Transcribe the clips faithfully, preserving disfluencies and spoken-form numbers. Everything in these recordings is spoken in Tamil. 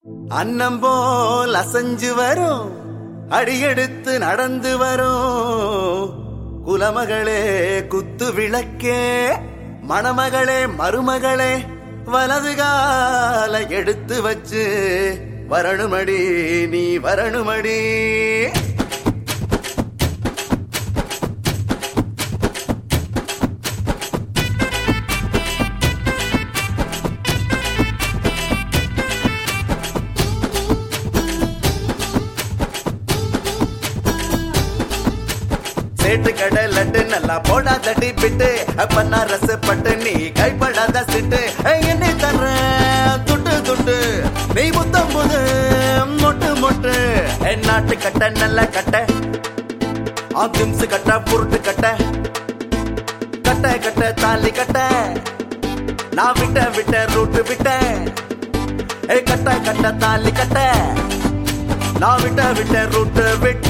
அன்னம் போல் அசைஞ்சு வரும், அடியெடுத்து நடந்து வரும் குலமகளே குத்து விளக்கே, மணமகளே மருமகளே வலது கால எடுத்து வச்சு வரணுமடி நீ வரணுமடி. சேட்டு கடை லட்டு நல்லா போடா தட்டி பிட்டு, அப்பன்னா ரசப்பட்டு நீ கைப்படாத சிட்டு. என்ன தர்ற துட்டு துட்டு நீ புத்தம் புது மொட்டு மொட்டு. நாட்டு கட்ட நல்ல கட்ட, ஆம்ஸ் கட்ட புருட்டு கட்ட, கட்ட கட்ட தாலி கட்ட, நான் விட்ட விட்ட ரூட்டு விட்ட. கட்ட கட்ட தாலி கட்ட, நான் விட்ட விட்ட ரூட்டு விட்ட.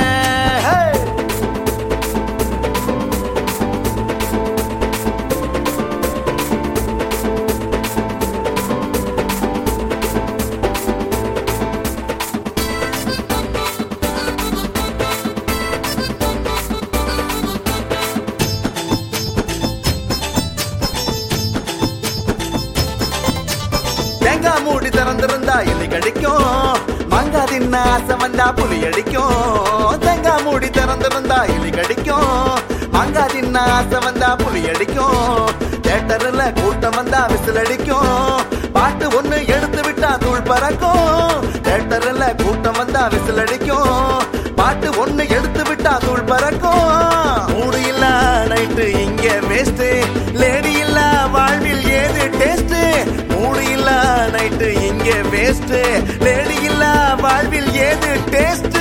தேங்காய் மூடி திறந்திருந்தா எலி கடிக்கும், மங்கா தின்ன ஆசை வந்தா புலி அடிக்கும். தேங்காய் மூடி திறந்திருந்தா எலி கடிக்கும், மங்கா தின்ன ஆசை வந்தா புலி அடிக்கும். தேட்டர்ல கூட்டம் வந்தா விசில் அடிக்கும், பாட்டு ஒண்ணு எடுத்து விட்டா தூள் பறக்கும். தேட்டர்ல கூட்டம் வந்தா விசில் அடிக்கும், பாட்டு ஒண்ணு எடுத்து விட்டா தூள் பறக்கும். மூடு இல்ல நைட்டு இங்க வேஸ்ட், லேடி இல்ல வாழ்வில் ஏது டேஸ்ட். மூடு இல்ல நைட்டு இங்க வேஸ்ட், லேடி இல்ல வாழ்வில் ஏது டேஸ்ட்.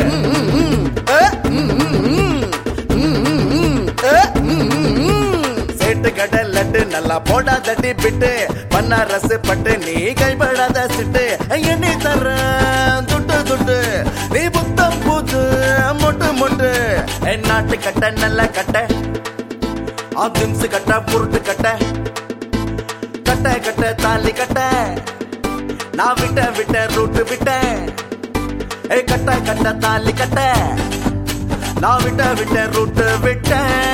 சேட்டு கடை லட்டு நல்லா போடா தட்டி பிட்டு, பண்ணா ரசு பட்டு நீ கைப்படாத சிட்டு. எண்ணி தர்ற துட்டு துட்டு நீ புத்தம் பூத்து மொட்டு மொட்டு. நாட்டு கட்ட நல்ல கட்ட, ஆம்ஸ் கட்ட புருட்டு கட்ட, கட்ட கட்ட தாலி கட்ட, நான் விட்ட விட்ட ரூட்டு விட்ட. கட்ட கட்ட தாலி கட்ட, நான் விட்ட விட்ட ரூட்டு விட்ட.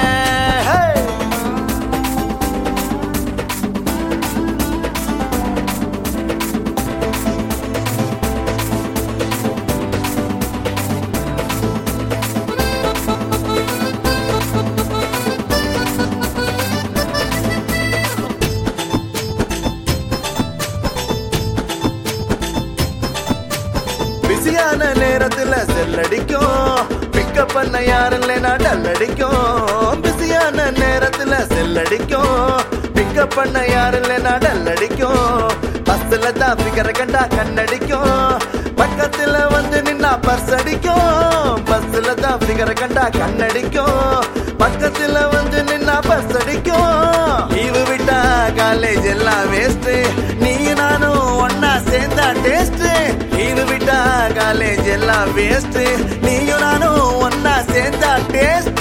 பிஸியான நேரத்துல செல்லடிக்கும், பிக்கப் பண்ண யாரும் இல்லைனா டல்லடிக்கும். பிஸியான நேரத்துல செல்லடிக்கும், பிக்கப் பண்ண யாரும் இல்லைனா டல்லடிக்கும். பஸ்ல தான் பிகர கண்டா கண்ணடிக்கும், பக்கத்துல வந்து நின்னா பர்ஸ் அடிக்கும். பஸ்ல தான் பிகர கண்டா கண்ணடிக்கும், பக்கத்துல வந்து நின்னா பர்ஸ் அடிக்கும். லீவு விட்டா காலேஜ் எல்லாம் வேஸ்ட், நீ நானும் ஒன்னா சேர்ந்தா டேஸ்ட். லீவு விட்டா காலேஜ் எல்லாம் வேஸ்ட், நீயும் நானும் ஒன்னா சேர்ந்தா டேஸ்ட்.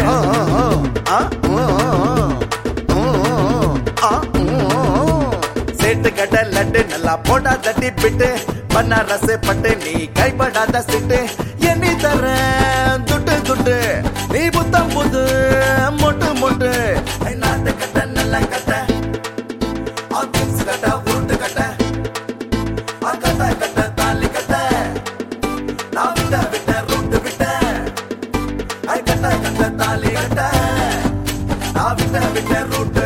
சேட்டு கடை லட்டு நல்லா போடா தட்டி பிட்டு, பண்ணா ரசு பட்டு நீ கைப்படாத சிட்டு. எண்ணி தர்ற துட்டு துட்டு நீ புத்தம் புது மொட்டு மொட்டு. நாட்டு கட்ட நல்ல கட்ட, ஆம்ஸ் கட்ட உருட்டு கட்ட, கட்ட கட்ட தாலி கட்ட, நான் விட்ட விட்ட ரூட்டு விட்ட. கட்ட கட்ட தாலி கட்ட, நான் விட்ட விட்ட ரூட்டு